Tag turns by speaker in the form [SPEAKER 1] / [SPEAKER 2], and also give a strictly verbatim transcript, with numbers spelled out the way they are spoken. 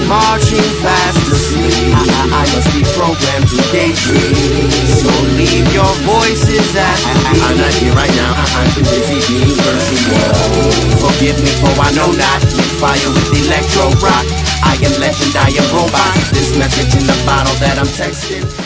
[SPEAKER 1] marching fast asleep. I, I, I must be programmed to daydream. So leave your voices at I, I'm not here right now, I, I'm too busy being virtual. Forgive me for I know not, with fire with electro rock. I am legend, I am robot. This message in the bottle that I'm texting